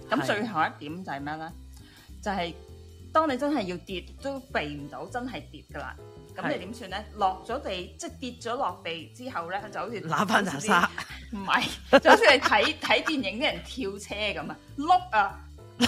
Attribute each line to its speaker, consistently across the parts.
Speaker 1: 咁最後一點就係咩咧？就係、當你真係要跌都避唔到，真係跌噶啦。咁你點算咧？落咗地，即係跌咗落地之後咧，就好似
Speaker 2: 揦翻拃沙，
Speaker 1: 唔係，就好似你睇電影啲人跳車咁啊，碌啊！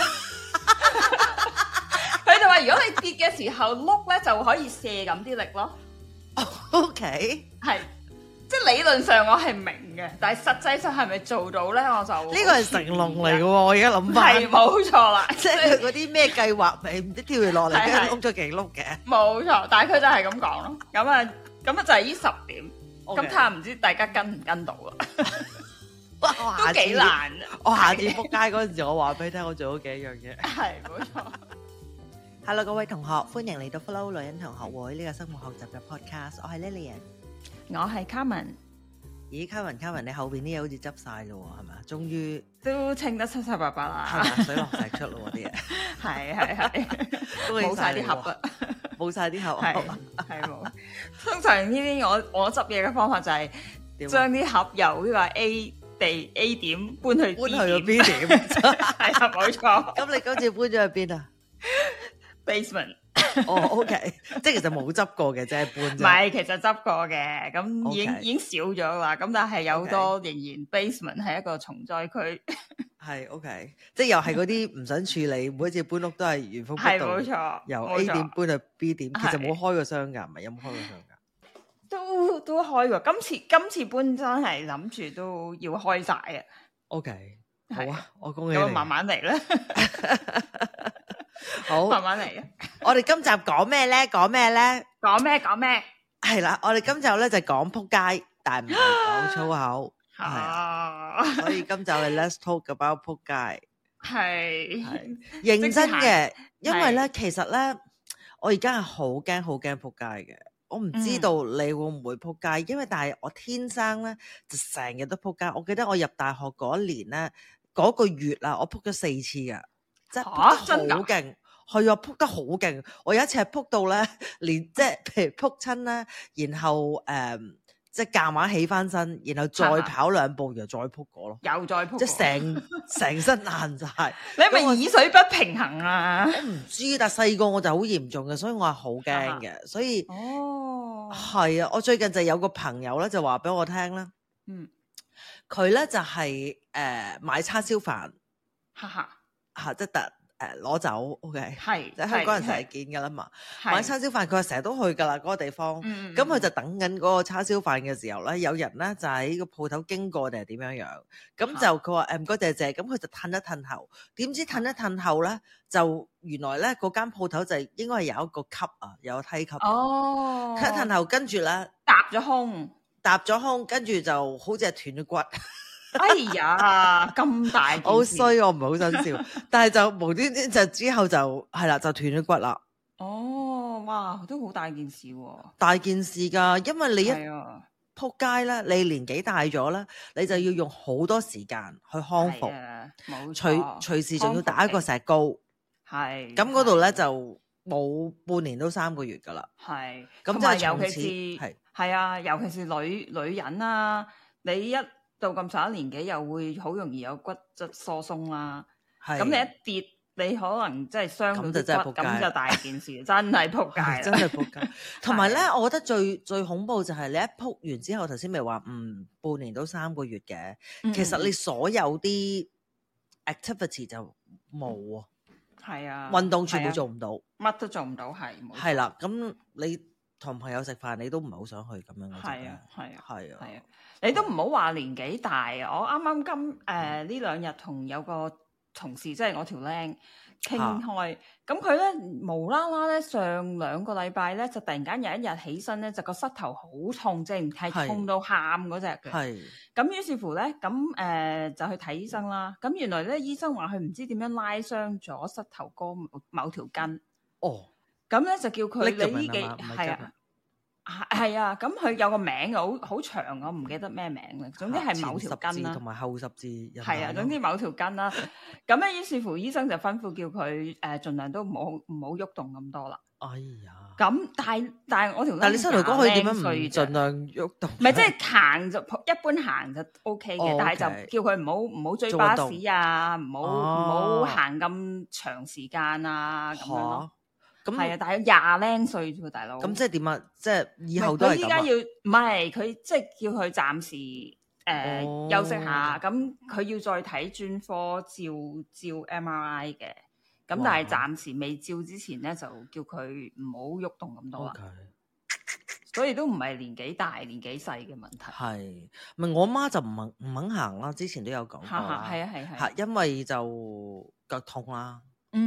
Speaker 1: 佢就話：如果你跌嘅時候碌咧，就可以射咁啲力咯。
Speaker 2: OK，
Speaker 1: 係，即係理論上我係明嘅，但係實際上係咪做到咧？我就
Speaker 2: 呢個係成龍嚟嘅喎，我而家諗翻
Speaker 1: 係冇錯啦，
Speaker 2: 即係佢嗰啲咩計劃咪唔知跳完落嚟，跟住碌咗幾碌嘅。
Speaker 1: 冇錯，但係佢就係咁講咯。咁啊就係呢10點。咁睇下唔知大家跟唔跟到啦？都幾難。
Speaker 2: 我下次仆街嗰陣時，我話俾你聽，我做咗幾樣嘢。
Speaker 1: 係冇錯。
Speaker 2: Hello， 各位同學，歡迎嚟到 Flo 女人同學會呢個生活學習嘅 podcast。我係 Lilian，
Speaker 1: 我係 Carmen。
Speaker 2: 咦，Carmen，你後邊啲嘢好似執晒咯，係咪？終於
Speaker 1: 都清得七七八八啦，
Speaker 2: 係嘛？水落石出咯啲嘢。
Speaker 1: 係，冇晒啲盒啦，
Speaker 2: 冇晒啲盒。
Speaker 1: 係冇。通常呢啲我執嘢嘅方法就係將啲盒由呢個 A 點搬去
Speaker 2: B 點，
Speaker 1: 係啊，冇錯。
Speaker 2: 咁你今次搬咗去邊啊
Speaker 1: ？Basement。
Speaker 2: 哦，OK， 即係其實冇執過嘅，即係搬。
Speaker 1: 唔係，其實執過嘅，咁已經少咗啦。咁但係有好多仍然 basement 係一個重災區。
Speaker 2: 係 OK， 即係又係嗰啲唔想處理，每一次搬屋都係原封不動。
Speaker 1: 係冇錯，
Speaker 2: 由 A 點搬去 B 點，其實冇開過箱㗎，唔係有冇開過箱㗎？
Speaker 1: 都開過。今次搬真係諗住都要開晒啊。
Speaker 2: OK， 好啊，我恭喜你。
Speaker 1: 咁慢慢嚟啦。
Speaker 2: 好，
Speaker 1: 慢慢嚟啊！
Speaker 2: 我哋今集講咩咧？講咩？係啦，我哋今集咧就講撲街，但係唔係講粗口。所以今集係 Let's talk about 撲街。
Speaker 1: 係
Speaker 2: 認真嘅，因為咧其實咧，我而家係好驚撲街嘅。我唔知道你會唔會撲街，因為但係我天生咧就成日都撲街。我記得我入大學嗰一年咧，嗰個月啊，我撲咗4次噶。即係撲得好勁，係啊，撲得好勁。我有一次係撲到咧，連即係譬如撲親咧，然後即係夾硬起翻身，然後再跑2步，然後再撲過咯，
Speaker 1: 又再撲，
Speaker 2: 即係成身爛晒。
Speaker 1: 你係咪耳水不平衡啊？
Speaker 2: 我唔知，但係細個我就好嚴重嘅，所以我係好驚嘅。所以係啊，我最近就有個朋友咧就話俾我聽啦，佢咧就係買叉燒飯，即係攞走 ，OK， 係即係香港人成日見噶啦嘛。買叉燒飯，佢話成日都去噶啦嗰個地方。咁佢就等緊嗰個叉燒飯嘅時候咧，有人咧就喺個鋪頭經過定係點樣樣。咁就佢話唔該謝謝，咁佢就褪一褪後。點知褪一褪後咧，就原來咧嗰間鋪頭就應該係有一個級啊，有個梯級。哦，褪一褪後，跟住咧搭咗空，跟住就好似係斷咗骨。
Speaker 1: 哎呀，咁大件事
Speaker 2: 好衰，我唔係好想笑，但係就無端端就之後就係啦，就斷咗骨啦。
Speaker 1: 哦，哇，都好大件事喎！
Speaker 2: 大件事噶，因為你一撲街咧，你年紀大咗咧，你就要用好多時間去康復，
Speaker 1: 冇錯，
Speaker 2: 隨時仲要打一個石膏，係咁嗰度咧就冇半年都3個月噶啦，係咁即係
Speaker 1: 尤其是係啊，尤其是女人啊，你一到咁上一年紀又會好容易有骨質疏鬆啦，咁你一跌，你可能真係傷到啲骨，咁就大件事，真係撲街，
Speaker 2: 真係撲街。同埋咧，我覺得最恐怖就係你一撲完之後，頭先咪話半年到3個月嘅，其實你所有啲 activity 就冇啊，係啊，運動全部做唔到，
Speaker 1: 乜都做唔到，
Speaker 2: 係啦，咁你同朋友食飯，你都唔係好想去咁樣嘅，
Speaker 1: 係啊。你都唔好話年紀大啊！我啱呢2日同有個同事，即係我條僆傾開，咁佢咧無啦啦咧上2個禮拜咧就突然間有一日起身咧就個膝頭好痛，即係痛到喊嗰隻嘅。係咁於是乎咧就去睇醫生啦。咁原來咧醫生話佢唔知點樣拉傷咗膝頭哥某條筋。哦，咁咧就叫佢你呢幾係啊。係啊，咁佢有個名好長，我唔記得咩名啦。總之係某條筋啦，
Speaker 2: 同埋後十字。
Speaker 1: 係啊，總之某條筋啦。咁咧，於是乎醫生就吩咐叫佢盡量都唔好喐動咁多啦。哎呀， 咁但係我條，
Speaker 2: 但係你膝頭哥可以點樣唔盡量喐動？
Speaker 1: 唔係即係行就一般行就 OK 嘅，但係就叫佢唔好追巴士啊，唔好行咁長時間啊咁樣咯。咁係啊，但係20零歲啫喎，大佬。
Speaker 2: 咁即係點啊？即係以後都係咁啊？佢依家
Speaker 1: 要唔係佢即係叫佢暫時休息下，咁佢要再睇專科照 MRI 嘅。咁但係暫時未照之前咧，就叫佢唔好喐動咁多啦。所以都唔係年紀大年紀細嘅問題。
Speaker 2: 係，咪我媽就唔肯行啦。之前都有講過啦。
Speaker 1: 係啊，
Speaker 2: 因為就腳痛啦。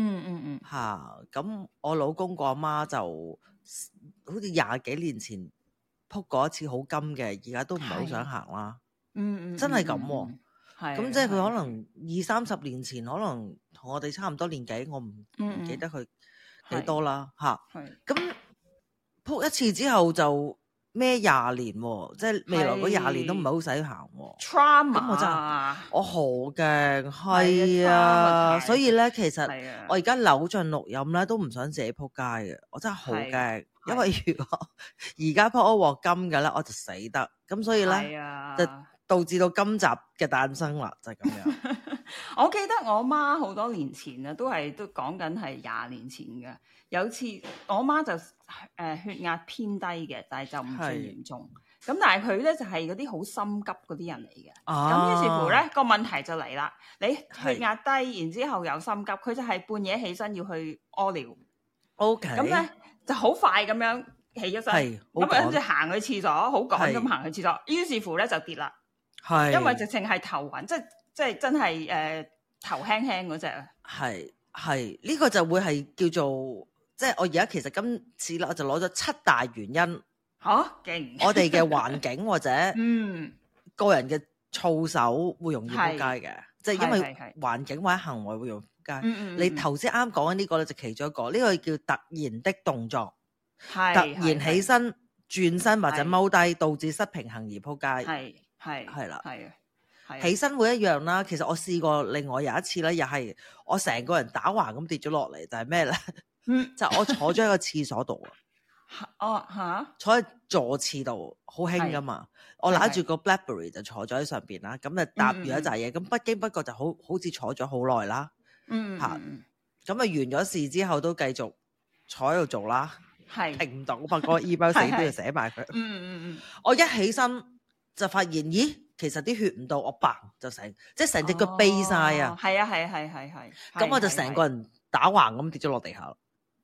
Speaker 2: 咁我老公個阿媽就好似20幾年前撲過一次好金嘅，而家都唔係好想行啦。真係咁喎。咁即係佢可能20-30年前，可能同我哋差唔多年紀，我唔記得佢幾多啦。咁撲一次之後就孭20年喎，即係未來嗰20年都唔係好使行喎。
Speaker 1: Trauma
Speaker 2: 咁我好驚，係啊，所以咧其實我而家扭盡六壬咧都唔想自己撲街嘅，我真係好驚，因為如果而家撲一鑊金嘅咧，我就死得，咁所以咧就導致到今集嘅誕生啦，就係咁樣。
Speaker 1: 我記得我媽好多年前啊，都講緊係20年前嘅。有次我媽就血壓偏低嘅，但係就唔算嚴重。咁但係佢咧就係嗰啲好心急嗰啲人嚟嘅。咁於是乎咧個問題就嚟啦，你血壓低，然之後又心急，佢就係半夜起身要去屙尿。
Speaker 2: OK。
Speaker 1: 咁咧就好快咁樣起咗身，咁跟住行去廁所，好趕咁行去廁所。於是乎咧就跌啦。因為直情係頭暈，即係真係頭輕輕嗰隻啊。
Speaker 2: 係呢個就會係叫做，即係我而家其實今次咧我就攞咗7大原因。
Speaker 1: 勁！我
Speaker 2: 哋嘅環境或者個人嘅操守會容易撲街嘅，即係因為環境或者行為會容易撲街。你頭先啱講緊呢個咧就其中一個，呢個叫突然的動作，突然起身轉身或者踎低，導致失平衡而撲街。係啦，起身會一樣啦。其實我試過另外有一次咧，又係我成個人打橫咁跌咗落嚟，就係咩咧？就我坐咗喺個廁所度坐喺座廁度，好興噶嘛。我拿住個 BlackBerry 就坐咗喺上邊啦，咁就搭住一紮嘢，咁不經不覺就好似坐咗好耐啦。咁啊完咗事之後都繼續坐喺度做啦，停唔到嘛，個 email 死都要寫埋佢。我一起身就發現，咦，其實啲血唔到，我嘭就即係成隻腳痹晒啊！
Speaker 1: 係。
Speaker 2: 咁我就成個人打橫咁跌咗落地下。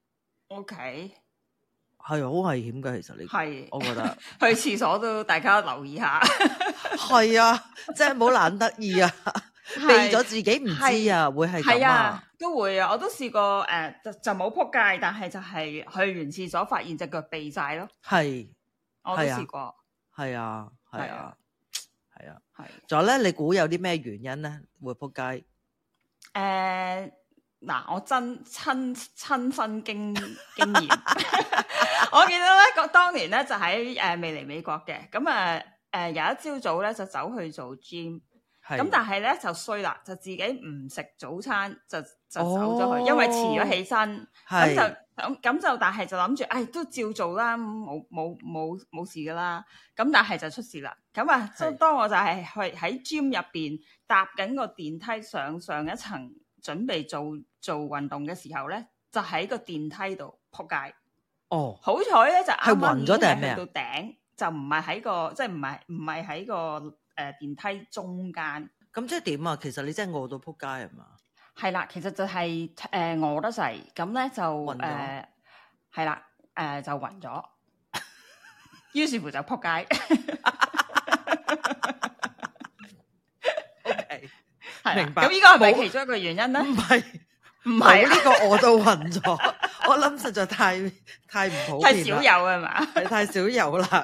Speaker 1: OK，
Speaker 2: 係好危險㗎，其實你我覺得
Speaker 1: 去廁所都大家留意下。
Speaker 2: 係啊，即係冇懶得意啊，痹咗自己唔知啊，會係咁啊，
Speaker 1: 都會啊，我都試過就冇撲街，但係就係去完廁所發現隻腳痹晒咯。我都試過。係啊。
Speaker 2: 仲有咧，你估有啲咩原因咧會撲街？
Speaker 1: 嗱，我親身經驗，我記得咧，當年咧就喺未嚟美國嘅，咁有一朝早咧就走去做 gym，咁但係咧就衰啦，就自己唔食早餐就走咗去，因為遲咗起身，咁就但係就諗住，都照做啦，冇事噶啦，咁但係就出事啦，咁啊，當我就係去喺 gym 入邊搭緊個電梯上一層，準備做運動嘅時候咧，就喺個電梯度撲街。好彩咧就啱啱已經係去到頂，就唔係喺個即係唔係喺個電梯中間。
Speaker 2: 咁即係點啊？其實你真係餓到撲街係嘛？
Speaker 1: 係啦，其實就係餓得滯，咁咧就係啦，就暈咗，於是乎就撲街。
Speaker 2: OK，
Speaker 1: 明白。咁呢個係咪其中一個原因咧？唔係，
Speaker 2: 呢個餓到暈咗。我諗實在太唔普遍，
Speaker 1: 太少有係嘛？
Speaker 2: 太少有啦。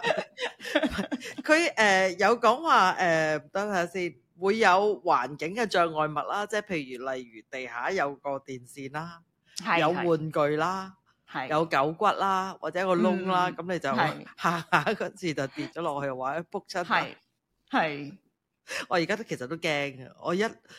Speaker 2: 佢有講話等下先。會有環境嘅障礙物啦，即係譬如例如地下有個電線啦，有玩具啦，有狗骨啦，或者一個窿啦，咁你就行下嗰次就跌咗落去，或者仆親。係，我而家其實都驚嘅，我一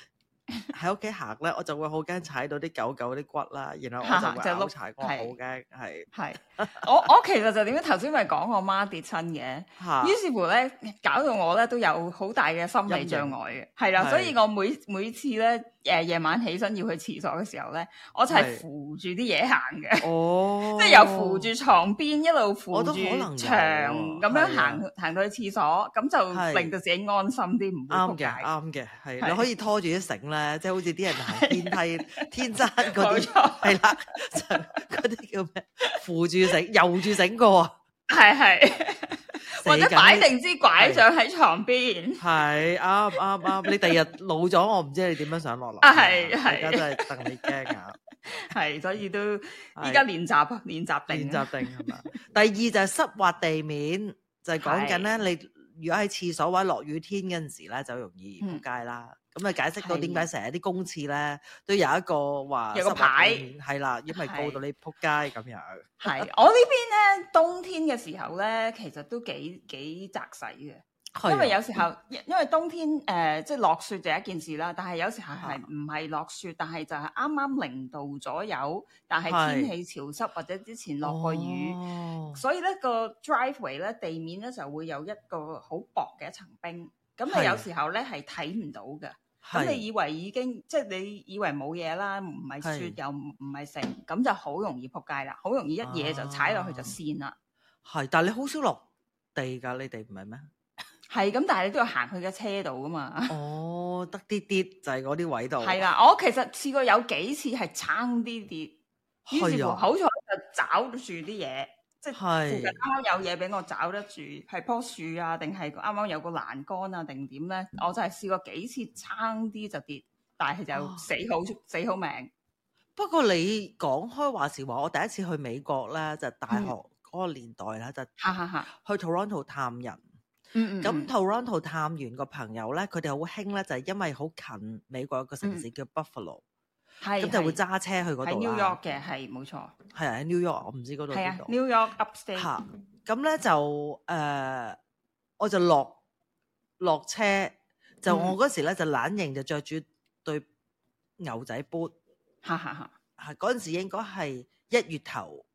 Speaker 2: 喺屋企行咧，我就會好驚踩到啲狗狗啲骨啦，然後我就會拗柴，我好驚係。
Speaker 1: 我其實就點樣頭先咪講我媽跌親嘅，於是乎咧搞到我咧都有好大嘅心理障礙嘅，係啦，所以我每次咧夜晚起身要去廁所嘅時候咧，我就係扶住啲嘢行嘅，
Speaker 2: 哦，
Speaker 1: 即係由扶住床邊一路扶住牆咁樣行到去廁所，咁就令到自己安心啲，唔會仆街。
Speaker 2: 啱嘅，係你可以拖住啲繩咧，即係好似啲人行天梯、天山嗰啲，係啦，嗰啲叫咩？扶住繩、游住繩過啊，
Speaker 1: 係，或者擺定支拐杖喺床邊，
Speaker 2: 係啱。你第日老咗，我唔知你點樣上落樓。
Speaker 1: 係，
Speaker 2: 而家真係戥你驚啊！
Speaker 1: 係，所以都依家練習定
Speaker 2: 係嘛？第二就係濕滑地面，就係講緊咧，你如果喺廁所或者落雨天嗰陣時咧，就容易仆街啦。咁啊，解釋到點解成日啲公廁咧都有一個話
Speaker 1: 有個牌，
Speaker 2: 係啦，因為告到你仆街咁樣。
Speaker 1: 係我呢邊咧，冬天嘅時候咧，其實都幾窄洗嘅。因為有時候，因為冬天即係落雪就一件事啦，但係有時候係唔係落雪，但係就係啱啱0度左右，但係天氣潮濕或者之前落過雨，所以咧個 driveway 咧地面咧就會有一個好薄嘅一層冰，咁你有時候咧係睇唔到嘅，咁你以為已經即係你以為冇嘢啦，唔係雪又唔係成，咁就好容易仆街啦，好容易一嘢就踩落去就跣啦。
Speaker 2: 係，但係你好少落地㗎，你哋唔係咩？
Speaker 1: 係咁，但係你都要行去嘅車度噶嘛。
Speaker 2: 哦，得啲就係嗰啲位度。
Speaker 1: 係啦，我其實試過有幾次係差啲跌，於是乎好彩就找住啲嘢，即係附近啱啱有嘢俾我找得住，係棵樹啊，定係啱啱有個欄杆啊，定點咧？我就係試過幾次差啲就跌，但係就死好命。
Speaker 2: 不過你講開話時話，我第一次去美國咧，就大學嗰個年代咧，就去 Toronto 探人。咁 Toronto 探完個朋友咧，佢哋好興咧，就係因為好近美國有個城市叫 Buffalo，咁就會揸車去嗰度啦。喺
Speaker 1: New York 嘅，係冇錯。
Speaker 2: 係啊，喺 New York，我唔知嗰度邊度。
Speaker 1: New York Upstate。
Speaker 2: 嚇，咁咧就我就落車，就我嗰時咧就懶型，就着住對牛仔 boot。係嗰陣時應該係1月頭。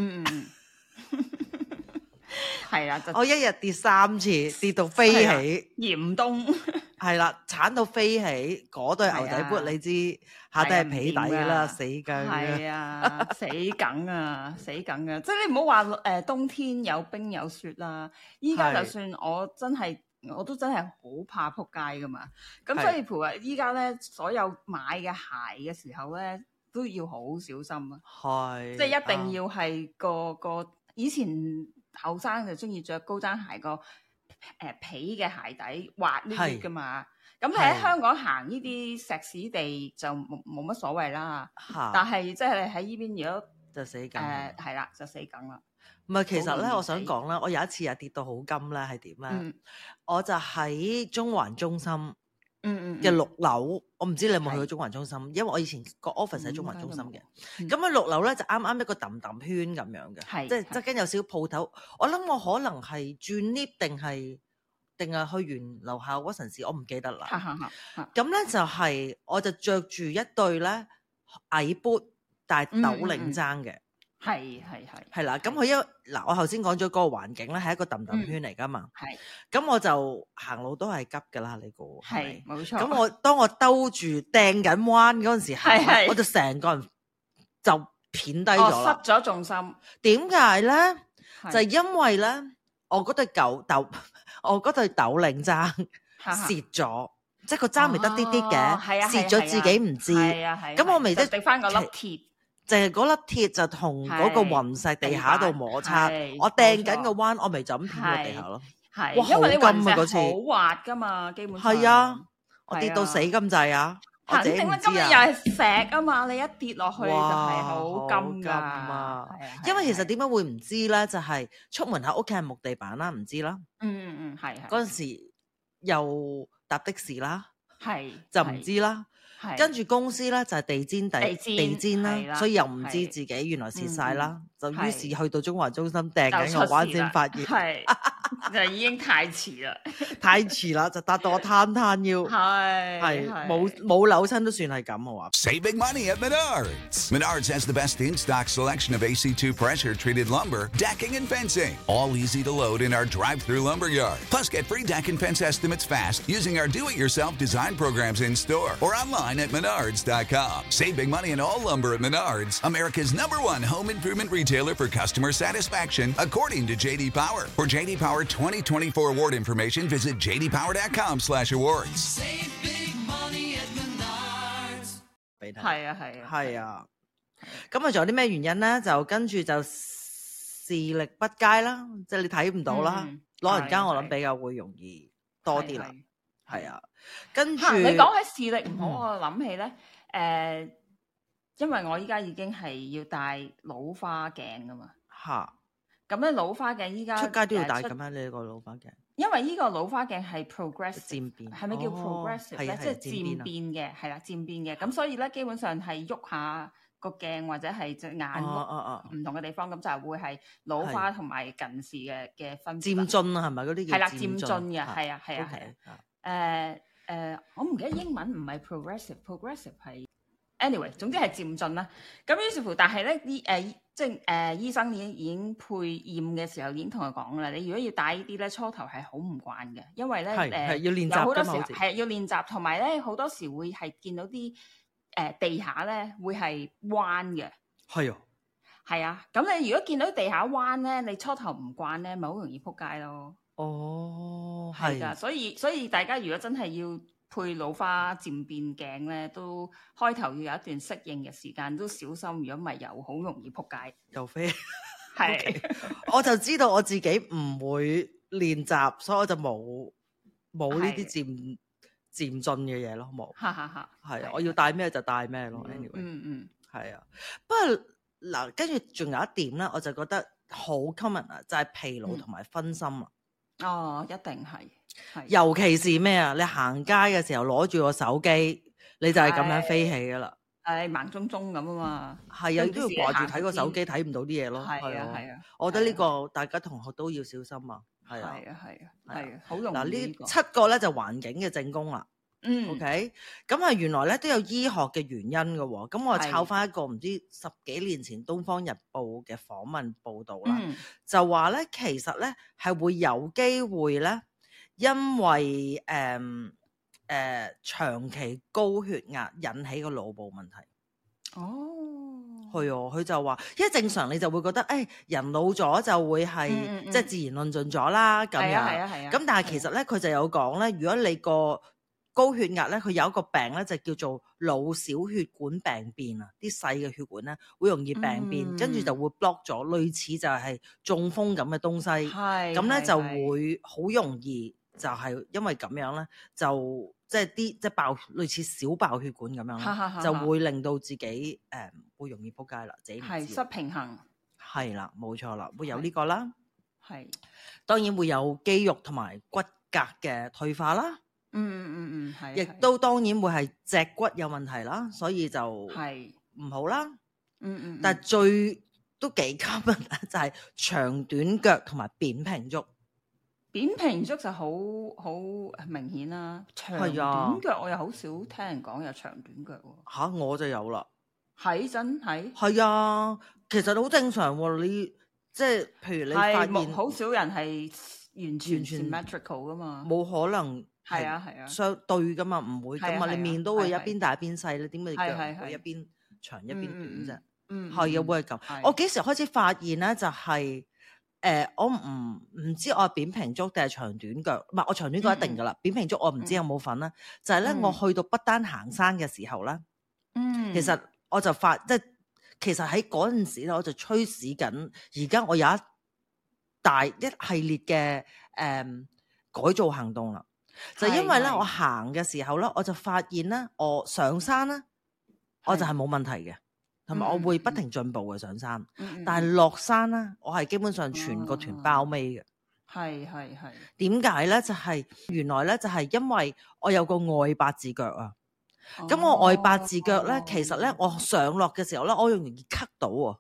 Speaker 1: 係啦，
Speaker 2: 我一日跌3次，跌到飛起，
Speaker 1: 嚴冬
Speaker 2: 係啦，鏟到飛起。嗰對牛仔 boot 你知下底係皮底㗎啦，死梗
Speaker 1: 係啊，死梗啊，死梗啊！即係你唔好話冬天有冰有雪啦，依家就算我都真係好怕仆街噶嘛。咁所以譬如話依家咧，所有買嘅鞋嘅時候咧，都要好小心啊。係，即係一定要係個以前。後生就中意着高踭鞋，個皮嘅鞋底滑呢啲噶嘛，咁你喺香港行呢啲石屎地就冇乜所謂啦。但係即係你喺呢邊如果
Speaker 2: 就死梗，
Speaker 1: 係啦就死梗啦。
Speaker 2: 唔係，其實咧我想講咧，我有一次跌到好金咧，係點咧？我就喺中環中心嘅6樓，我唔知你有冇去過中環中心，因為我以前個 office 喺中環中心嘅。咁喺6樓咧就啱啱一個揼圈咁樣嘅，即係側邊有少少鋪頭。我諗我可能係轉 lift 定係去完樓下嗰陣時，我唔記得啦。咁咧就係我就着住一對咧矮 boot，但係斗領踭嘅。係啦，咁佢我頭先講咗嗰個環境咧，係一個揼圈嚟噶嘛。咁我就行路都係急噶啦，你估係冇錯。咁當我兜住掟緊彎嗰陣時，我就成個人就偏低咗啦，
Speaker 1: 失咗重心。
Speaker 2: 點解咧？就係因為咧，我嗰對斗領踭蝕咗，即係個踭咪得啲啲嘅，蝕咗自己唔知。咁我咪即係掉翻個粒鐵。就係嗰粒鐵就同嗰個雲石地下度摩擦，我掟緊個彎，我咪就咁片落地下咯。
Speaker 1: 係，
Speaker 2: 哇，
Speaker 1: 因為你
Speaker 2: 雲
Speaker 1: 石好滑噶嘛，基本上
Speaker 2: 係啊，我跌到死咁滯啊！
Speaker 1: 肯定啦，今日又係石啊嘛，你一跌落去就係好金噶。
Speaker 2: 因為其實點解會唔知咧？就係出門口屋企係木地板啦，唔知啦。
Speaker 1: 係。嗰
Speaker 2: 陣時又搭的士啦，
Speaker 1: 係
Speaker 2: 就唔知啦。跟住公司咧就係地氈啦，所以又唔知自己原來蝕晒啦，就於是去到中環中心掟緊個彎先發現。
Speaker 1: 就已經太遲啦，
Speaker 2: 太遲啦，就達到我攤腰，係冇扭親都算係咁我話。
Speaker 3: Save big money at Menards. Menards has the best in-stock selection of AC2 pressure-treated lumber, decking, and fencing, all easy to load in our drive-through lumber yard. Plus, get free deck and fence estimates fast using our do-it-yourself design programs in-store or online at Menards.com. Save big money in all lumber at Menards, America's #1 home improvement retailer for customer satisfaction, according to J.D. Power. For J.D. Power 2024 award information, visit jdpower.com/awards.
Speaker 4: Save big money at Menards.
Speaker 2: 係啊。咁啊，仲有啲咩原因咧？就跟住就視力不佳啦，即係你睇唔到啦。老人家我諗比較會容易多啲啦。係啊，跟住
Speaker 1: 你講起視力唔好，我諗起咧，因為我依家已經係要戴老花鏡噶嘛。咁咧老花鏡依家
Speaker 2: 出街都要戴咁樣，你個老花鏡。
Speaker 1: 因為呢個老花鏡係 progressive
Speaker 2: 漸變，
Speaker 1: 係咪叫 progressive 咧？即係漸變嘅，係啦，漸變嘅。咁所以咧，基本上係喐下個鏡或者係隻眼唔同嘅地方，咁就係會係老花同埋近視嘅分別。
Speaker 2: 漸進啊，係咪嗰啲叫？
Speaker 1: 係啦，漸進嘅，係啊。我唔記得英文唔係 progressive 係 anyway， 總之係漸進啦。咁於是乎，但係咧即係醫生已經配驗嘅時候已經同佢講啦，你如果要戴呢啲咧，初頭係好唔慣嘅，因為咧
Speaker 2: 要練習，
Speaker 1: 有好多時係要練習，同埋咧好多時會係見到啲地下咧會係彎嘅。係啊，咁你如果見到地下彎咧，你初頭唔慣咧，咪好容易撲街咯。係㗎，所以大家如果真係要配老花漸變鏡咧，都開頭要有一段適應嘅時間，都小心。如果唔係，又好容易撲街，
Speaker 2: 又飛。我就知道我自己唔會練習，所以我就冇呢啲漸進嘅嘢咯，冇。係啊，我要帶咩就帶咩咯。anyway，係啊。不過嗱，跟住仲有一點咧，我就覺得好 common 啊，就係疲勞同埋分心啊。
Speaker 1: 一定係。
Speaker 2: 尤其是咩啊？你行街嘅時候攞住個手機，你就係咁樣飛起噶啦。
Speaker 1: 盲中中咁啊嘛。
Speaker 2: 係啊，都要掛住睇個手機，睇唔到啲嘢咯。
Speaker 1: 係啊。
Speaker 2: 我覺得呢個大家同學都要小心啊。係啊，
Speaker 1: 好容易。
Speaker 2: 嗱，呢7個咧就環境嘅正宮啦。OK， 咁啊，原來咧都有醫學嘅原因嘅喎。咁我抄翻一個唔知10幾年前《東方日報》嘅訪問報導啦，就話咧其實咧係會有機會咧，因為長期高血壓引起個腦部問題。佢就話，因為正常你就會覺得，人老咗就會係即係自然論盡咗啦咁樣。咁但係其實咧，佢就有講咧，如果你個高血壓咧，佢有一個病咧，就叫做腦小血管病變啊！啲細嘅血管咧會容易病變，跟住就會 block 咗，類似就係中風咁嘅東西。咁咧就會好容易就係因為咁樣咧，就即係即係爆類似小爆血管咁樣，就會令到自己會容易撲街啦，自己唔知
Speaker 1: 失平衡。
Speaker 2: 係啦，冇錯啦，會有呢個啦。當然會有肌肉同埋骨骼嘅退化啦。
Speaker 1: 係，
Speaker 2: 亦都當然會係脊骨有問題啦，所以就唔好啦。但係最都幾 common 就係長短腳同埋扁平足。
Speaker 1: 扁平足就好明顯啦。長短腳我又好少聽人講有長短腳喎。
Speaker 2: 我就有啦。
Speaker 1: 真係？
Speaker 2: 係啊，其實好正常喎。你即係譬如你發現
Speaker 1: 好少人係完全 symmetrical 噶嘛，
Speaker 2: 冇可能。係啊，相對噶嘛，唔會噶嘛，你面都會一邊大一邊細，你點解腳會一邊長一邊短啫？係啊，會係咁。我幾時開始發現咧？就係我唔知我係扁平足定係長短腳，唔係我長短腳一定噶啦。扁平足我唔知有冇份啦。就係咧，我去到不丹行山嘅時候咧，其實我就其實喺嗰陣時咧，我就驅使緊。而家我有一系列嘅改造行動啦。就因為咧，我行嘅時候咧，我就發現咧，我上山咧，我就係冇問題嘅，同埋我會不停進步嘅上山。但係落山咧，我係基本上全個團包尾嘅。
Speaker 1: 係。
Speaker 2: 點解咧？就係原來咧，就係因為我有個外八字腳啊。咁我外八字腳咧，其實咧，我上落嘅時候咧，我容易咳到喎。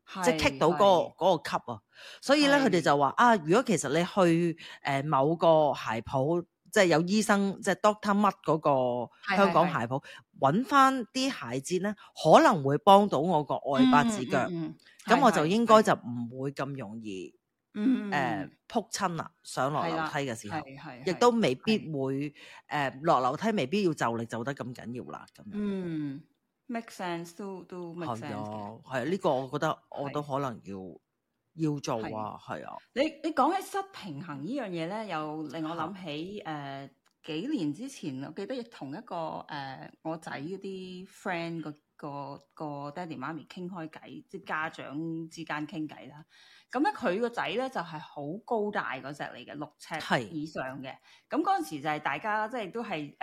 Speaker 2: 即係 kick 到嗰個級啊。所以咧，佢哋就話啊，如果其實你去某個鞋鋪，即係有醫生即係 Doctor 乜嗰個香港鞋鋪，揾翻啲鞋墊咧，可能會幫到我個外八字腳。咁我就應該就唔會咁容易仆親啦，上落樓梯嘅時候，亦都未必會落樓梯未必要就力就得咁緊要啦。咁樣
Speaker 1: make sense 都 make sense 嘅。
Speaker 2: 係啊，呢個我覺得我都可能要做啊，係啊。
Speaker 1: 你講起失平衡呢樣嘢咧，又令我諗起幾年之前，我記得亦同一個我仔嗰啲 friend 個爹哋媽咪傾開偈，即係家長之間傾偈啦。咁咧佢個仔咧就係好高大嗰隻嚟嘅，6尺以上嘅。咁嗰陣時就係大家即係都係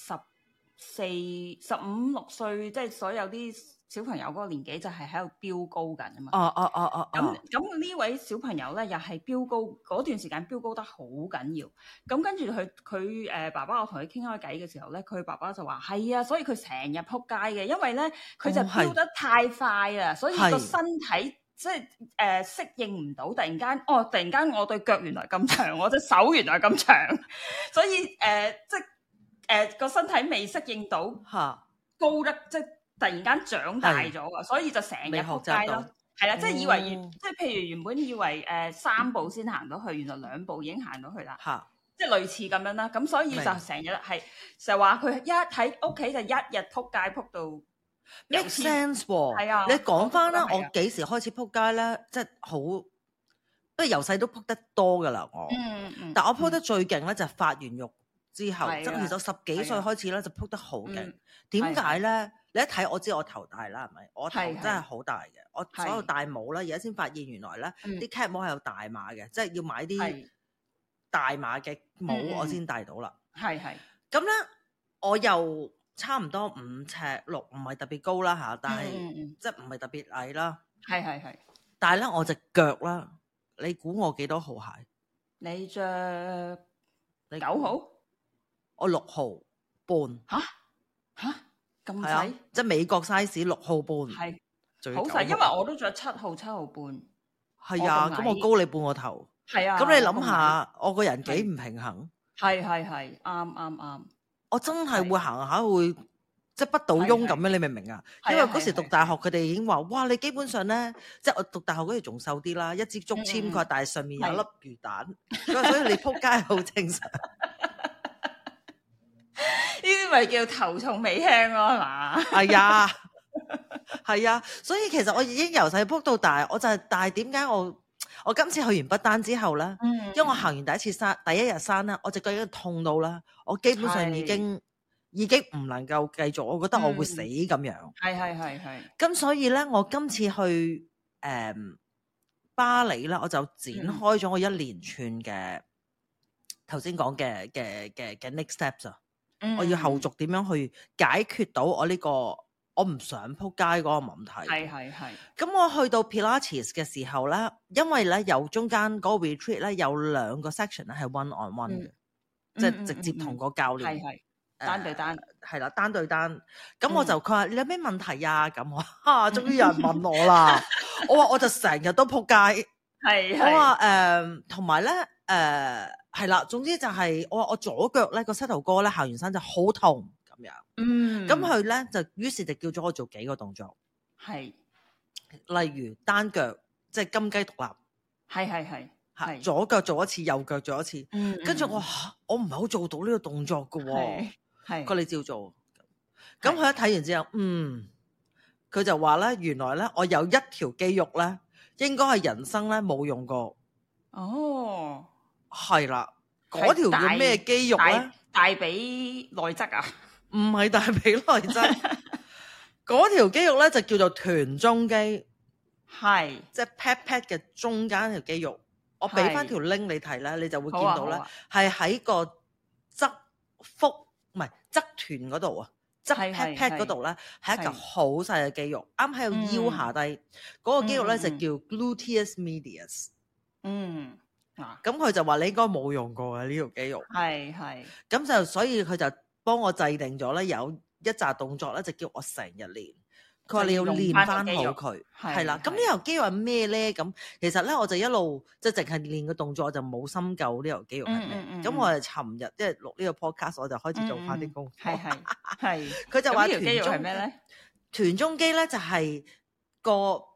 Speaker 1: 14、15、6歲，即係所有啲小朋友嗰個年紀就係喺度飆高緊啊嘛。咁呢位小朋友咧又係飆高，嗰段時間飆高得好緊要。咁跟住佢爸爸我同佢傾開偈嘅時候咧，佢爸爸就話係啊，所以佢成日撲街嘅，因為咧佢就飆得太快啦，所以個身體即係適應唔到。突然間我對腳原來咁長，我隻手原來咁長，所以即係個身體未適應到高得即係突然間長大咗啊，所以就成日撲街咯。係啦，即係以為即係譬如原本以為3步先行到去，原來2步已經行到去啦。即係類似咁樣啦。咁所以就成日係就話佢一喺屋企就一日撲街撲到
Speaker 2: make sense 喎。係啊，你講翻啦，我幾時開始撲街咧？即係好，不過由細都撲得多噶啦我。但我撲得最勁咧就係發完育之後，即係其實10幾歲開始咧就撲得好勁。點解咧？你一睇我知我頭大啦，係咪？我頭真係好大嘅，我所有戴帽啦，而家先發現原來咧啲 cap 帽係有大碼嘅，即係要買啲大碼嘅帽我先戴到啦。咁咧，我又差唔多5尺6，唔係特別高啦嚇，但係即係唔係特別矮啦。但係咧，我隻腳啦，你估我幾多號鞋？
Speaker 1: 你着9號？
Speaker 2: 我6號半。
Speaker 1: 嚇？咁細，
Speaker 2: 即係美國 size 6號半，
Speaker 1: 係好細，因為我都着7號7號半。
Speaker 2: 係啊，咁我高你半個頭。係啊，咁你諗下，我個人幾唔平衡。
Speaker 1: 係，啱。
Speaker 2: 我真係會行下會即係不倒翁咁樣，你明唔明啊？因為嗰時讀大學，佢哋已經話：哇，你基本上咧，即係我讀大學嗰時仲瘦啲啦，一支竹籤佢話，但係上面有粒魚蛋，所以你撲街係好正常。
Speaker 1: 呢啲咪叫頭重尾輕咯，係嘛？
Speaker 2: 係啊，所以其實我已經由細撲到大，我就係，但係點解我今次去完不丹之後咧，因為我行完第一日山咧，我隻腳已經痛到啦，我基本上已經唔能夠繼續，我覺得我會死咁樣。
Speaker 1: 係。
Speaker 2: 咁所以咧，我今次去巴黎咧，我就展開咗我一連串嘅頭先講嘅 next steps 啊。我要後續點樣去解決到我呢個我唔想撲街嗰個問題。係。咁我去到 Pilates 嘅時候咧，因為咧有中間嗰個 retreat 咧有2個 section 咧係 one on one 嘅，即係直接同個教練
Speaker 1: 係單對單
Speaker 2: 係啦，單對單。咁我就佢話你有咩問題啊？咁我終於有人問我啦。我話我就成日都撲街。我話同埋咧係啦，總之就係我左腳咧個膝頭哥咧行完山就好痛咁樣。咁佢咧就於是就叫咗我做幾個動作，例如單腳即係金雞獨立，係左腳做一次，右腳做一次。跟住我唔係好做到呢個動作㗎喎，佢你照做。咁佢一睇完之後，佢就話咧，原來咧我有一條肌肉咧，應該係人生咧冇用過。係啦，嗰條叫咩肌肉咧？
Speaker 1: 大髀內側啊？
Speaker 2: 唔係大髀內側，嗰條肌肉咧就叫做臀中肌，即係 pat 嘅中間條肌肉。我俾翻條 link 你睇咧，你就會見到咧，係喺個側腹唔係側臀嗰度啊，側 pat 嗰度咧係一嚿好細嘅肌肉，啱喺個腰下低嗰個肌肉咧就叫 gluteus medius。咁佢就話你應該冇用過嘅呢條肌肉，咁就所以佢就幫我制定咗咧有一紮動作咧，就叫我成日練。 佢話你要練翻好佢，係啦。咁呢條肌肉係咩咧？咁其實咧，我就一路即係淨係練個動作，就冇深究呢條肌肉係咩。咁我係尋日即係錄呢個 podcast，我就開始做翻啲功課。
Speaker 1: 係。
Speaker 2: 佢就話
Speaker 1: 團中係咩咧？團
Speaker 2: 中肌咧就係個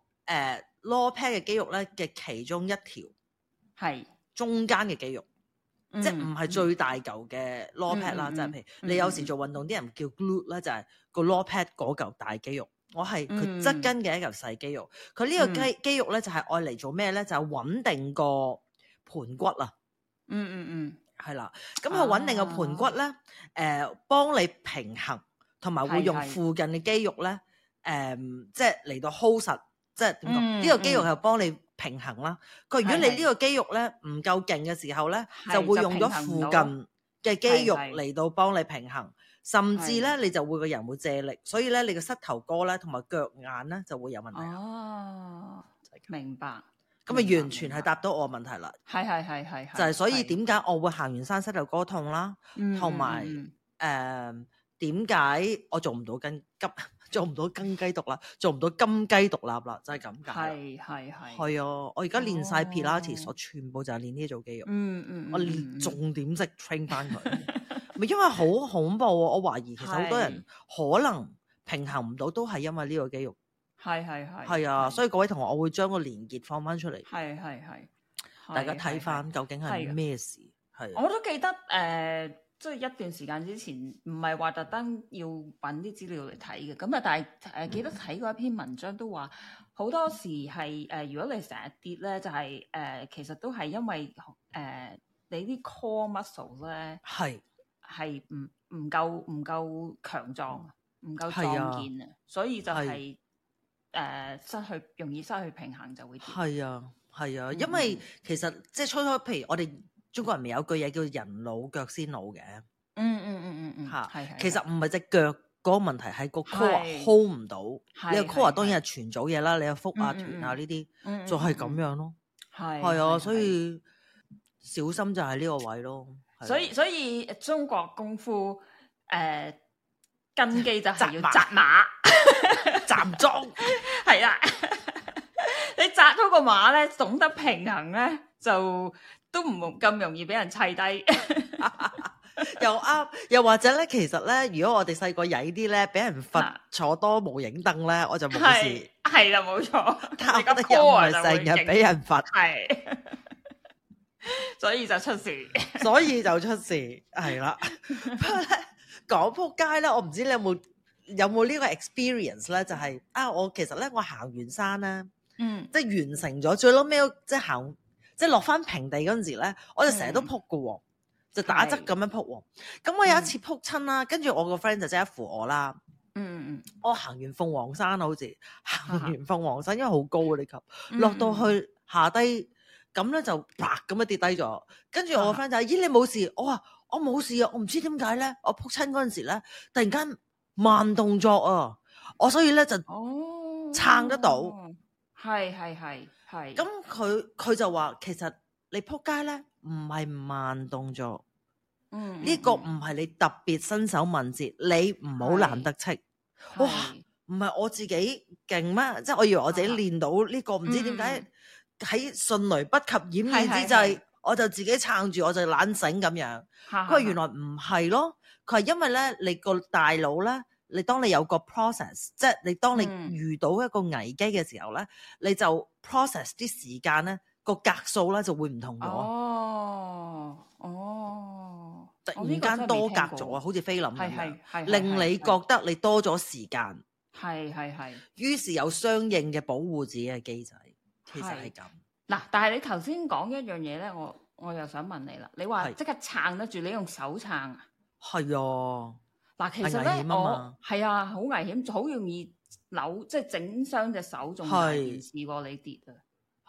Speaker 2: lower pec 嘅肌肉咧嘅其中一條，係中間嘅肌肉。即係唔係最大嚿嘅 lower pec 啦，即係譬如你有時做運動啲人叫 glute 咧，就係個 lower pec 嗰嚿大肌肉。我係佢側根嘅一嚿細肌肉。佢呢個肌肉咧就係愛嚟做咩咧？就係穩定個盤骨啊。係啦。咁佢穩定個盤骨咧，幫你平衡，同埋會用附近嘅肌肉咧，即係嚟到 hold 實，即係點講？呢個肌肉係幫你平衡啦。佢如果你呢個肌肉咧唔夠勁嘅時候咧，就會用咗附近嘅肌肉嚟到幫你平衡，甚至咧你就會個人會借力，所以咧你個膝頭哥咧同埋腳眼咧就會有問題。
Speaker 1: 哦，明白。
Speaker 2: 咁啊完全係答到我問題啦。
Speaker 1: 係。
Speaker 2: 就係所以點解我會行完山膝頭哥痛啦，同埋點解我做唔到筋雞獨立，做唔到金雞獨立啦，就係咁解。係啊！我而家練晒 Pilates，我全部就係練呢組肌肉。我練重點式 train 翻佢，咪因為好恐怖啊！我懷疑其實好多人可能平衡唔到，都係因為呢個肌肉。係啊！所以各位同學，我會將個連結放翻出嚟。係，大家睇翻究竟係咩事？係。
Speaker 1: 我都記得即係一段時間之前，唔係話特登要揾啲資料嚟睇嘅，咁啊，但係記得睇過一篇文章都話，好多時係如果你成日跌咧，就係其實都係因為你啲 core muscle 咧係唔夠強壯，唔夠壯健啊，所以就係容易失去平衡就會跌。
Speaker 2: 係啊，因為其實即係初初，譬如我哋中國人咪有句嘢叫人老腳先老嘅。係。其實唔係隻腳嗰個問題，係個 core hold 唔到。你個 core 當然係全組嘢啦，你有腹啊、臀啊呢啲，就係咁樣咯。係啊，所以小心就係呢個位咯。
Speaker 1: 所以中國功夫根基就係要紮馬、
Speaker 2: 站樁。
Speaker 1: 係啦，你紮嗰個馬咧，懂得平衡咧，就都唔咁容易俾人砌低。
Speaker 2: 又啱，又或者咧，其實咧，如果我哋細個曳啲咧，俾人罰坐多無影凳咧，我就冇事。
Speaker 1: 係啦，冇錯。
Speaker 2: 但係我覺得又唔係成日俾人罰，
Speaker 1: 係，所以就出事。
Speaker 2: 係啦。不過咧，講撲街咧，我唔知你有冇呢個 experience 咧，就係我其實咧，我行完山咧，即係完成咗最撈尾，即係行，即係落翻平地嗰陣時咧，我就成日都撲㗎喎。就打側咁樣撲喎，咁我有一次撲親啦，跟住我個 friend 就即刻扶我啦。我行完鳳凰山好似行完鳳凰山，因為好高啊，呢級落到去下低，咁咧就啪咁樣跌低咗。跟住我個 friend 就咦，你冇事？我話我冇事啊，我唔知點解咧，我撲親嗰陣時咧，突然間慢動作啊，我所以咧就撐得到。
Speaker 1: 係。
Speaker 2: 咁佢就話其實你撲街咧唔係慢動作。呢個唔係你特別身手敏捷，你唔好懶得戚。哇，唔係我自己勁咩？即係我以為我自己練到呢個，唔知點解喺迅雷不及掩耳之際，我就自己撐住，我就懶醒咁樣。佢話原來唔係咯，佢係因為咧，你個大腦咧，你當你有個 process， 即係你當你遇到一個危機嘅時候咧，你就 process 啲時間咧，個格數咧就會唔同咗。突然間多格咗啊，好似菲林咁樣，令你覺得你多咗時間。
Speaker 1: 係。
Speaker 2: 於是有相應嘅保護自己嘅機制，其實係咁。
Speaker 1: 嗱，但係你頭先講一樣嘢咧，我又想問你啦。你話即刻撐得住，你用手撐啊？
Speaker 2: 係啊。嗱，
Speaker 1: 其實咧，係啊，好危險，好容易扭，即係整傷隻手，仲大件事過你跌啊。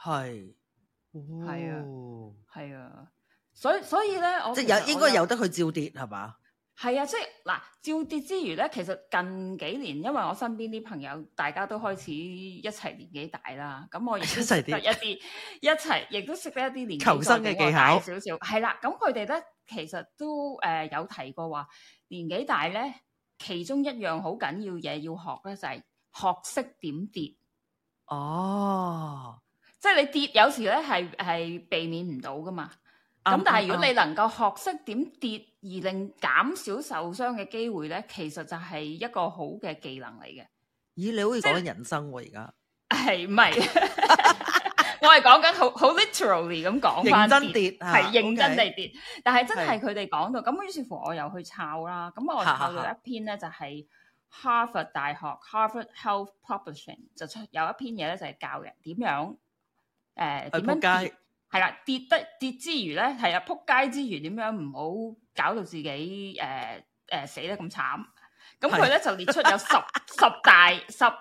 Speaker 1: 係啊。所以咧，我
Speaker 2: 即係應該有得佢照跌係嘛？
Speaker 1: 係啊，即係嗱，照跌之餘咧，其實近幾年，因為我身邊啲朋友大家都開始一齊年紀大啦，咁我亦都識得亦都識得一啲年紀求生嘅技巧少少。係啦，咁佢哋咧其實都有提過話，年紀大咧，其中一樣好緊要嘢要學咧，就係學識點跌。
Speaker 2: 哦，
Speaker 1: 即係你跌有時咧係避免唔到噶嘛。咁但係如果你能夠學識點跌而令減少受傷嘅機會咧，其實就係一個好嘅技能嚟嘅。
Speaker 2: 咦，你好似講緊人生喎而家。
Speaker 1: 係唔係？我係講緊好 literally 咁講翻
Speaker 2: 認真跌，
Speaker 1: 係認真地跌。
Speaker 2: Okay.
Speaker 1: 但係真係佢哋講到咁，於是乎我又去抄啦。咁我抄到一篇咧就係哈佛大學 Harvard Health Publishing 就出有一篇嘢咧，就係教人點樣點樣跌。係啦，跌之餘咧，係啊，撲街之餘點樣唔好搞到自己死得咁慘。咁佢咧就列出有十大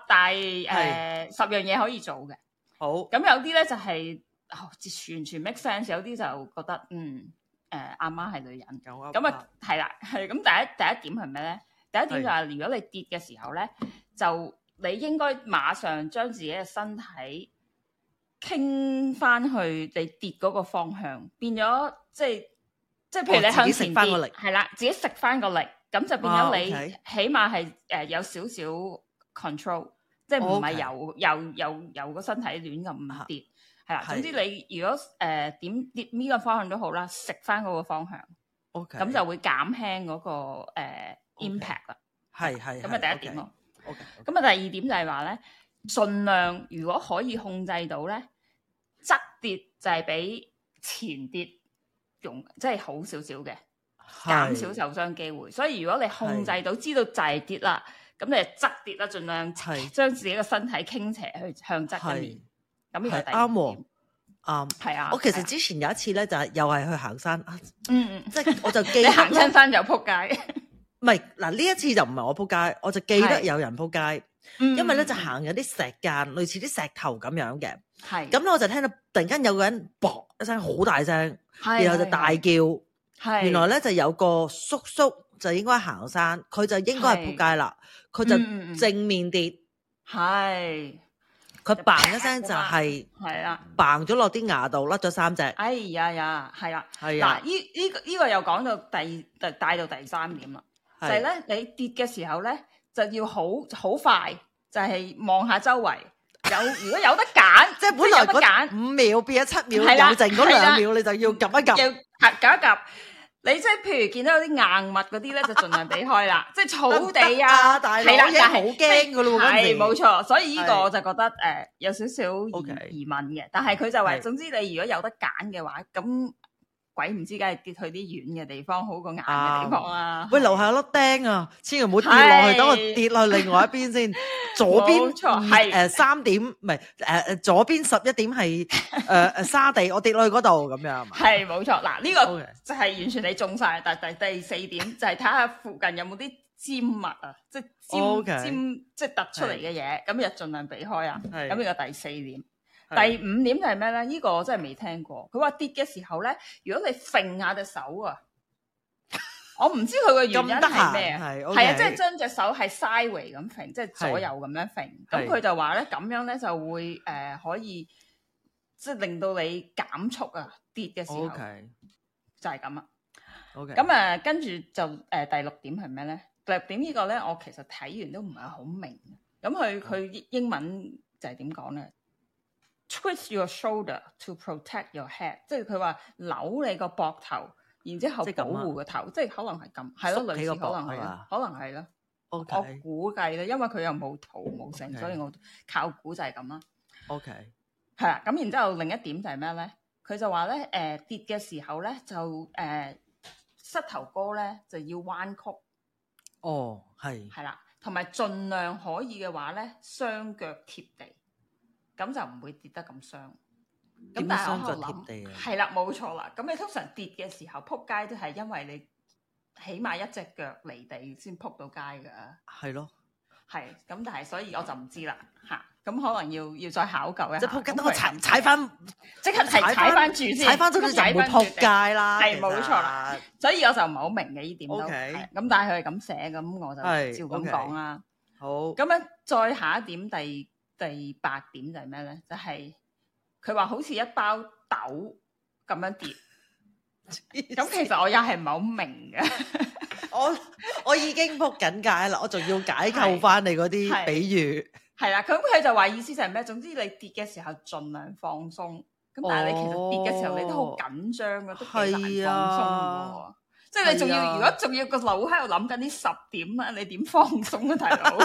Speaker 1: 10樣嘢可以做嘅。
Speaker 2: 好。咁
Speaker 1: 有啲咧就係、完全 make sense， 有啲就覺得阿媽係女人。咁啊係啦，係咁第一點係咩咧？第一點就係如果你跌嘅時候咧，就你應該馬上將自己嘅身體傾翻去你跌嗰個方向，變咗即係譬如你向前跌，係啦，自己食翻個力，咁就變咗你起碼係有少少 control， 即係唔係由個身體亂咁跌，係啦。總之你如果點跌呢個方向都好啦，食翻嗰個方向，咁就會減輕嗰個impact 啦。係咁啊，第一點咯。咁啊，第二點就係話咧，盡量如果可以控制到咧，側跌就係比前跌即係好少少嘅，減少受傷機會。所以如果你控制到知道就係跌啦，咁你就側跌啦，盡量將自己嘅身體傾斜去向側一面。咁呢個第二點啱，係啊。我
Speaker 2: 其實之前有一次咧，就係又係去行山，即係我就記
Speaker 1: 你行親山就撲街。
Speaker 2: 唔係嗱，呢一次就唔係我撲街，我就記得有人撲街，因為咧就行有啲石澗，類似啲石頭咁樣嘅。係咁咧，我就聽到突然間有個人噥一聲好大聲，然後就大叫。係原來咧就有個叔叔就應該行山，佢就應該係撲街啦。佢就正面跌，係佢嘭一聲就係
Speaker 1: 啦，
Speaker 2: 嘭咗落啲牙度，甩咗3隻。
Speaker 1: 哎呀，係啦，係啊。嗱，呢個又講到帶到第三點啦。就係咧，你跌嘅時候咧，就要好快，就係望下周圍。如果有得揀，
Speaker 2: 即係本來嗰5秒變咗7秒，有剩嗰2秒，你就要夾一夾，
Speaker 1: 要夾一夾。你即係譬如見到有啲硬物嗰啲咧，就盡量避開啦。即係草地啊，係啦，但係好驚噶咯喎。係冇錯，所以呢個我就覺得有少少疑問嘅。但係佢就話，總之你如果有得揀嘅話，咁。鬼唔知，梗係跌去啲遠嘅地方好過硬嘅地方啊！
Speaker 2: 喂，樓下有粒釘啊，千祈唔好跌落去，等我跌落去另外一邊先。左邊3點，唔係左邊11點係沙地，我跌落去嗰度咁樣係嘛？係冇錯，嗱呢個就係完全你中晒。但係第四點就係睇下附近有冇啲尖物啊，即係尖即係突出嚟嘅嘢，咁就盡量避開啊。咁呢個第四點。第5點就係咩咧？呢個我真係未聽過。佢話跌嘅時候咧，如果你揈下隻手啊，我唔知佢個原因係咩啊？係啊，即係將隻手係 sideways 咁揈，即係左右咁樣揈。咁佢就話咧，咁樣咧就會可以即係令到你減速啊，跌嘅時候就係咁啊。咁跟住就第6點係咩咧？第6點呢個咧，我其實睇完都唔係好明。咁佢英文就係點講咧？ Twist your shoulder to protect your head， 即係佢話扭你個膊頭，然之後保護個頭，即係可能係咁，係咯，類似可能係啦，可能係啦。我估計咧，因為佢又冇圖冇成，所以我靠估就係咁啦。OK，係啦。咁然之後另一點就係咩咧？佢就話咧，跌嘅時候咧，就膝頭哥咧就要彎曲。哦，係啦，同埋盡量可以嘅話咧，雙腳貼地。咁就唔會跌得咁傷。咁但係我喺度諗，係啦，冇錯啦。咁你通常跌嘅時候，撲街都係因為你起碼一隻腳離地先撲到街㗎。係咯。係。咁但係所以我就唔知啦嚇。咁可能要再考究一下。即係撲街，等我踩翻，即刻踩翻住先。踩翻咗就唔會撲街啦。係冇錯啦。所以我就唔係好明嘅呢點都。咁但係佢係咁寫，咁我就照咁講啦。好。咁樣再下一點第8點就係咩咧？就係佢話好似一包豆咁樣跌，咁其實我又係唔係好明嘅。我已經撲緊街啦，我仲要解構翻你嗰啲比喻。
Speaker 1: 係啦，咁佢就話意思就係咩？總之你跌嘅時候盡量放鬆。咁但係你其實跌嘅時候，你都好緊張嘅，都幾難放鬆嘅。即係你仲要，如果仲要個腦喺度諗緊啲10點啊，你點放鬆啊，大佬？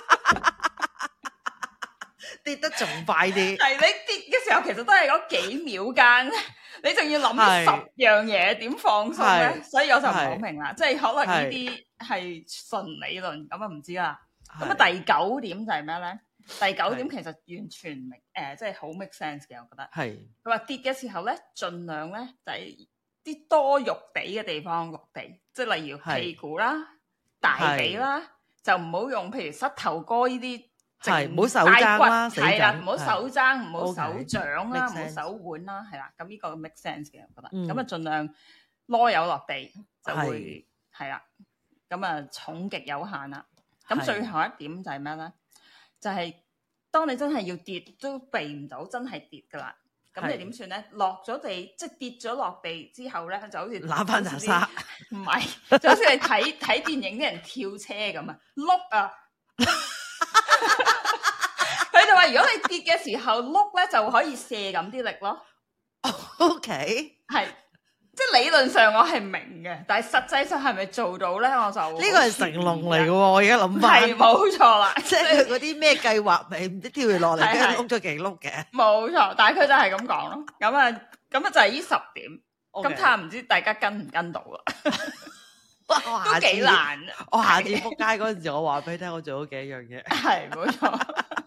Speaker 2: 跌得仲快啲。
Speaker 1: 係你跌嘅時候，其實都係嗰幾秒間，你仲要諗10樣嘢，點放鬆咧？所以我就唔好明啦。即係可能呢啲係純理論，咁啊唔知啦。咁啊第9點就係咩咧？第9點其實完全明即係好 make sense 嘅，我覺得。係。佢話跌嘅時候咧，盡量咧就係啲多肉地嘅地方落地，即係例如屁股啦、大髀啦，就唔好用譬如膝頭哥呢啲。
Speaker 2: 係，唔好手踭啦，
Speaker 1: 係啦，唔好手踭，唔好手掌啦，唔好手腕啦，係啦。咁呢個 make sense 嘅，我覺得。咁啊，盡量囉柚落地就會係啦。咁啊，重極有限啦。咁最後一點就係咩咧？就係當你真係要跌都避唔到，真係跌噶啦。咁你點算咧？落咗地，即係跌咗落地之後咧，就好似
Speaker 2: 揦翻拃沙，
Speaker 1: 唔係，就好似你睇電影啲人跳車咁啊，碌啊！佢就話：如果你跌嘅時候碌咧，就可以射咁啲力咯。
Speaker 2: OK，
Speaker 1: 係，即係理論上我係明嘅，但係實際上係咪做到咧？我就呢
Speaker 2: 個係成龍嚟嘅喎，我而家諗翻
Speaker 1: 係冇錯啦，即
Speaker 2: 係佢嗰啲咩計劃咪唔知跳完落嚟跟住碌咗幾碌嘅。冇
Speaker 1: 錯，但係佢就係咁講咯。咁啊就係呢10點。咁睇下唔知大家跟唔跟到啦。都幾難。
Speaker 2: 我下次仆街嗰陣時，我話俾你聽，我做咗幾樣嘢。
Speaker 1: 係冇錯。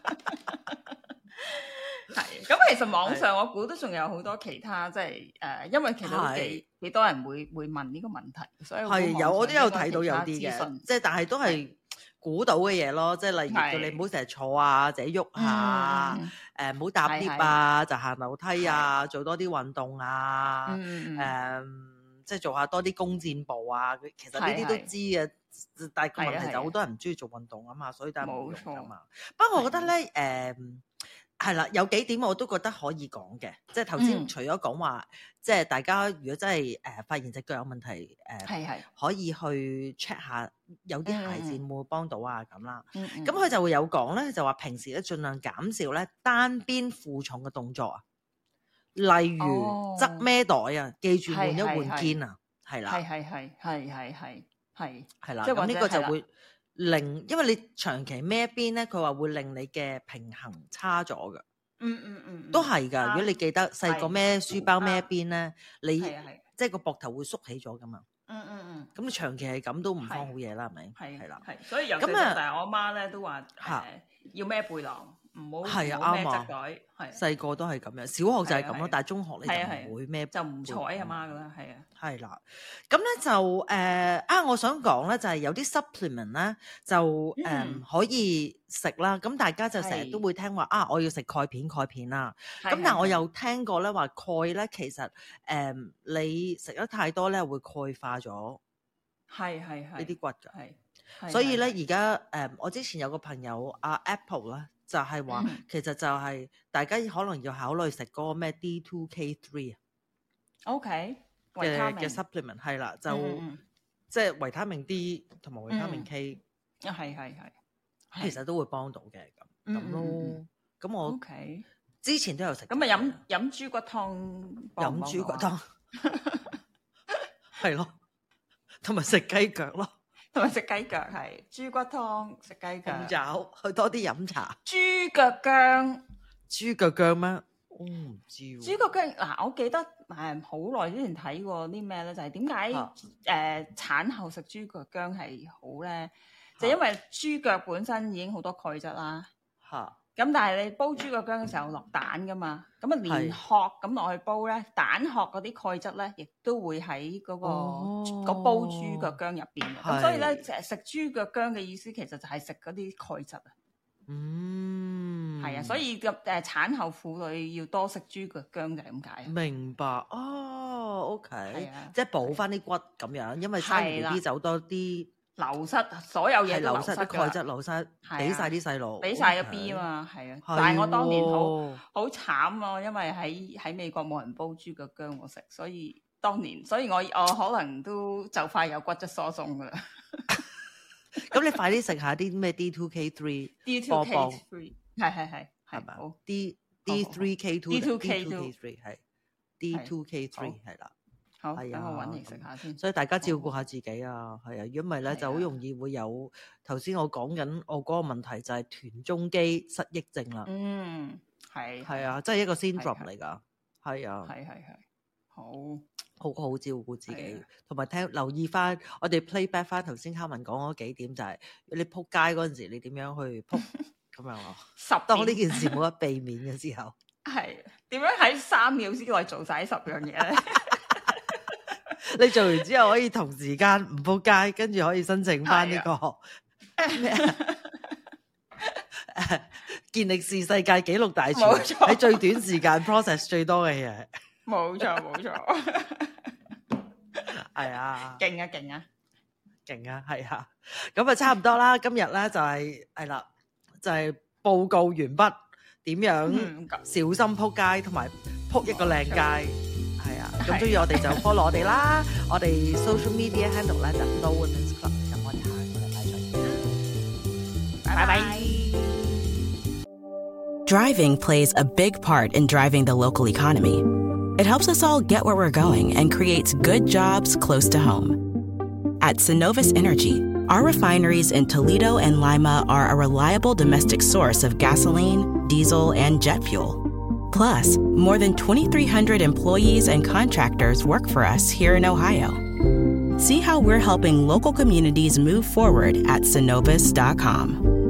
Speaker 1: 係咁，其實網上我估都仲有好多其他，即係因為其實都幾多人會問呢個問題，所以
Speaker 2: 係有我都有睇到有啲嘅，即係但係都係估到嘅嘢咯。即係例如叫你唔好成日坐啊，自己喐下，唔好搭 lift 啊，就行樓梯啊，做多啲運動啊，即係做下多啲弓箭步啊。其實呢啲都知嘅，但係個問題就好多人唔中意做運動啊嘛，所以都係冇用噶嘛。不過我覺得咧，係啦，有幾點我都覺得可以講嘅，即係頭先除咗講話，即係大家如果真係發現隻腳有問題，可以去 check 下有啲鞋墊會唔會幫到啊咁啦。咁佢就會有講咧，就話平時咧盡量減少咧單邊負重嘅動作啊，例如側孭袋啊，記住換一換肩啊，係啦，係啦，咁呢個就會令，因為你長期孭一邊咧，佢話會令你嘅平衡差咗嘅。都係㗎。如果你記得細個孭書包孭一邊咧，你即係個膊頭會縮起咗㗎嘛。咁你長期係咁都唔方好嘢啦，係咪？係啦。
Speaker 1: 所以由細到大，我媽咧都話要孭背囊，唔好孭側袋。
Speaker 2: 細個都係咁樣，小學就係咁咯，但係中學你就唔會孭，
Speaker 1: 就唔睬阿媽㗎啦，係啊。
Speaker 2: 係啦，咁咧就我想講咧就係有啲 supplement 咧就可以食啦。咁大家就成日都會聽話我要食鈣片啦。咁但係我又聽過咧話鈣咧其實你食得太多咧會鈣化咗，係呢啲骨㗎。所以咧而家我之前有個朋友阿 Apple 咧就係話其實就係大家可能要考慮食嗰個咩 D2K3 啊。
Speaker 1: OK。
Speaker 2: 嘅 supplement 係啦，就即係維他命 D 同埋維他命 K，
Speaker 1: 係，
Speaker 2: 其實都會幫到嘅咁咯。咁我之前都有食。
Speaker 1: 咁啊飲豬骨湯，
Speaker 2: 飲豬骨湯係咯，同埋食雞腳咯，
Speaker 1: 同埋食雞腳係豬骨湯食雞腳，
Speaker 2: 有去多啲飲茶。
Speaker 1: 豬腳薑，
Speaker 2: 豬腳薑咩？我唔知喎。
Speaker 1: 豬腳薑嗱，我記得好耐之前睇過啲咩咧，就係點解產後食豬腳薑係好咧？就因為豬腳本身已經好多鈣質啦。咁但係你煲豬腳薑嘅時候落蛋噶嘛，咁啊連殼咁落去煲咧，蛋殼嗰啲鈣質咧，亦都會喺嗰個煲豬腳薑入邊嘅。咁所以咧，食豬腳薑嘅意思其實就係食嗰啲鈣質啊。係啊，所以產後婦女要多食豬腳薑就係咁解。
Speaker 2: 明白OK，即係補翻啲骨咁樣，因為生 BB 走多啲
Speaker 1: 流失，所有嘢都流失，
Speaker 2: 啲鈣質流失，俾晒啲細路，
Speaker 1: 俾晒個 B 啊嘛，係啊。但係我當年好慘咯，因為喺美國冇人煲豬腳薑我食，所以我可能都就快有骨質疏鬆噶啦。
Speaker 2: 咁你快啲食下啲咩 D2K3 波邦，
Speaker 1: 係
Speaker 2: 咪？好 D3K2 係 D2K3 係啦。
Speaker 1: 好，等我揾嚟食下先。
Speaker 2: 所以大家照顧下自己啊，係啊，如果唔係咧，就好容易會有頭先我講緊我嗰個問題就係臀中肌失憶症啦。
Speaker 1: 係
Speaker 2: 啊，即係一個 syndrome 嚟㗎，係啊，
Speaker 1: 係，
Speaker 2: 好照顧自己，同埋留意翻我哋 play back 翻頭先Carmen講嗰幾點，就係你撲街嗰陣時，你點樣去撲咁樣咯。當呢件事冇得避免嘅時候，
Speaker 1: 係點樣喺3秒之內做晒10樣嘢咧？
Speaker 2: 你做完之後可以同時間唔撲街，跟住可以申請翻呢個健力士世界紀錄大全，喺最短時間 process 最多嘅嘢。
Speaker 1: 冇錯，
Speaker 2: 係啊，
Speaker 1: 勁啊，
Speaker 2: 係啊，咁啊差唔多啦。今日咧就係啦，就係報告完畢，點樣小心撲街同埋撲一個靚街。咁中意我哋就 follow 我哋啦，我哋 social media handle 咧就 No Women's Club， 咁我哋下個禮拜再見啦，拜拜。
Speaker 5: Driving plays a big part in driving the local economy. It helps us all get where we're going and creates good jobs close to home. At Synovus Energy, our refineries in Toledo and Lima are a reliable domestic source of gasoline, diesel, and jet fuel. Plus, more than 2,300 employees and contractors work for us here in Ohio. See how we're helping local communities move forward at Synovus.com.